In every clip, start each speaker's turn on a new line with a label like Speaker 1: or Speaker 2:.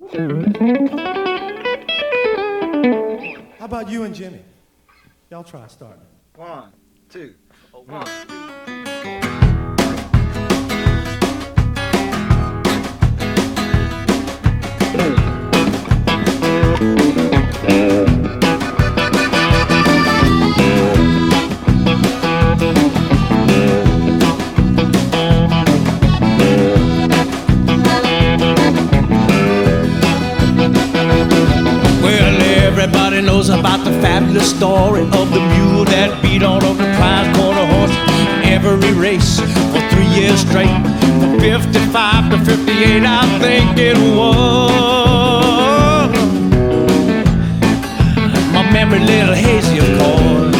Speaker 1: How about you and Jimmy? Y'all try starting.
Speaker 2: 1, 2, 1, 2.
Speaker 3: Everybody knows about the fabulous story of the mule that beat all of the prize quarter horse in every race for 3 years straight. From 55 to 58, I think it was. My memory a little hazy, of course.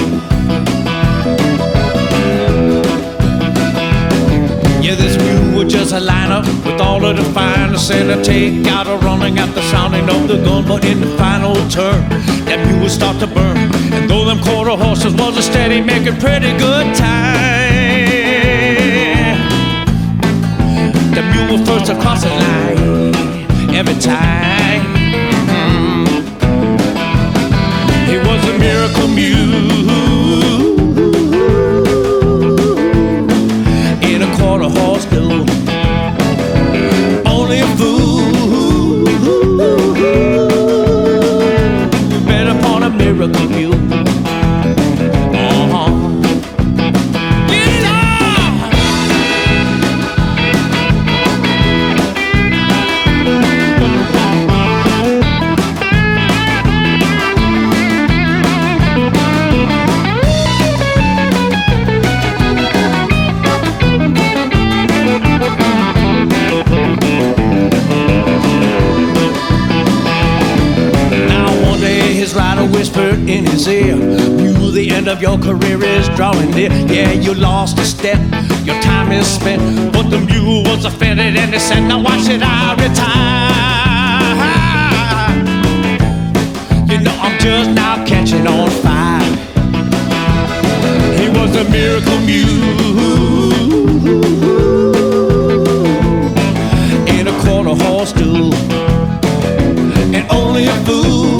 Speaker 3: Yeah, this mule was just a lineup with all of the finest and a takeout or running at the sounding of the gun. But in the final turn, that mule would start to burn. And though them quarter horses was a steady making pretty good time, the mule was first across the line every time. He was a miracle mule in a quarter horse duel. Only a fool bet upon a miracle mule. Get it on! His rider whispered in his ear, "Mule, the end of your career is drawing near. Yeah, you lost a step, your time is spent." But the mule was offended and he said, "Now why should I retire? You know I'm just now catching on fire." He was a miracle mule in a quarter horse duel, and only a fool